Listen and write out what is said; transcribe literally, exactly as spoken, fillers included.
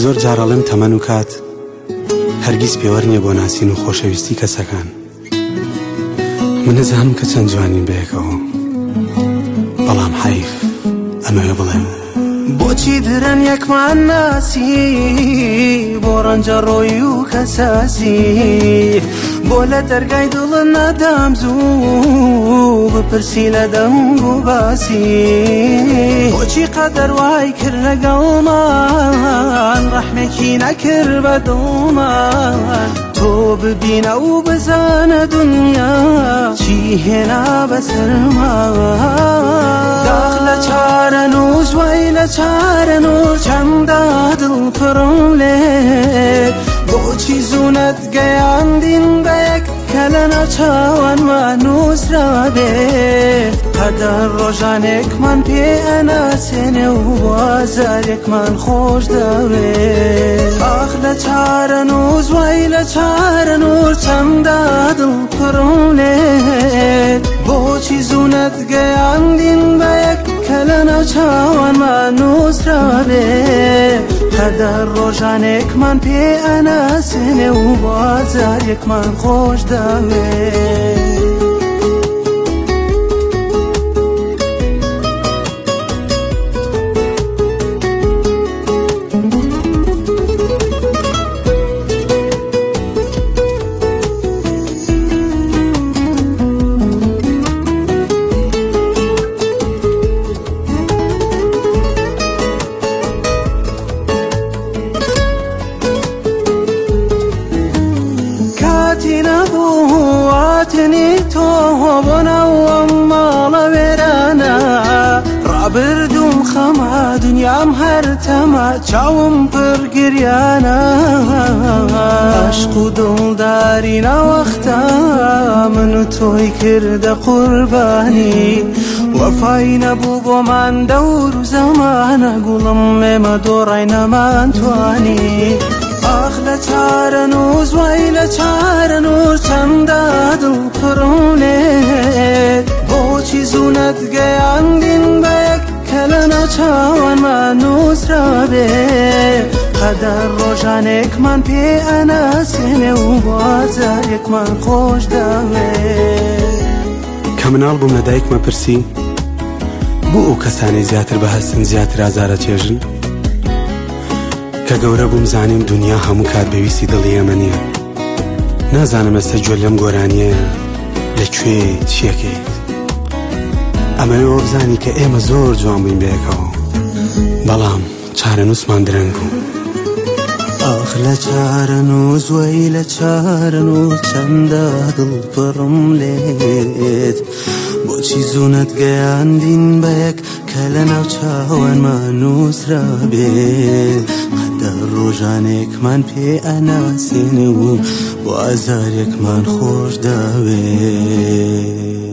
زۆر جارەڵێم تەمەن و کات هەرگیز پێوە نییە بۆ ناسین و خۆشەویستی کەسەکان. من نەزانم کە چەند جوانین بەیەکەوە، بەڵام حەیف ئەمەوێ بڵێم بۆچی درەن یەکمان ناسی، بۆ ڕەنجە ڕۆی و کەساسی، بۆ لە دەرگای دڵە نەدام زوو بپرسی لە دەنگ و باسی. بۆچی قەدەر وای کرد لەگەڵمان، ڕەحمێکی نەکرد بە دڵمان، تۆ ببینە و بزانە دنیا چی هێنا بەسەرمان. داغ لە چارە نووس وای لە چارە نوور چەندە دڵ پڕم لێ، بۆچی زوونەت گەیاندین بە یەک کە لە ناوچاوانمان نووسرابێ. قەدەر ڕۆژانێکمان پێ ئەناسێنێ و وازارێکمان خۆش دەوێ. ئاخ لە چارە نووس وای لە چارە نوور چەندە دڵ پڕم لێ، بۆچی زوونەت گەیاندین بە یەک کە لە ناوچاوانمان نووسرابێ. قەدەر ڕۆژانێکمان پێ ئەناسێنێ و بازارێکمان خۆش دەوێ. هاتنی تۆ بۆ ناوەم ماڵە وێرانە، ڕابردوم خەمە دنیام هەر تەمە چاوم پڕ گریانە. عەشق و دڵداری ناوەختە من و تۆی کردە قوربانی، وەفای نەبوو بۆمان دەور و زەمانە، گوڵم ئێمە دۆڕای نەمانتوانی. ئاخ لە چارە نووس وای لە چارە نوور چەندە دڵ پڕم لێ، بۆچی زوونەت گەیاندین بە یەک کە لە ناوچاوانمان نووسرابێ. قەدەر ڕۆژانێکمان پێ ئەناسێنێ و بازارێکمان خۆش دەوێ. کە مناڵ بووم لە دایکمە پرسی بۆ ئەو کەسانەی زیاتر بەهەستن زیاتر ئازارە چێژن، کە گەورە بووم زانیم دنیا هەموو کات بەویستی دڵی ئێمە نییە. نازانم ئێستا گوێ لەم گۆرانیە لەکوێ چیەکەیت. ئەمەوێ بزانی کە ئێمە زۆر جوان بووین بەیەکەوە، بەڵام چارە نووسمان درەنگ بوو. ئاخ لە چارە نووس وای لە چارە نوور چەندە دڵ پڕم لێت، بۆچی زوونەت گەیاندین بە یەک کە لە ناوچاوانمان نووسرابێت. قەدەر ڕۆژانێکمان پێ ئەناسێنێ و بۆ ئازارێکمان خۆش دەوێت.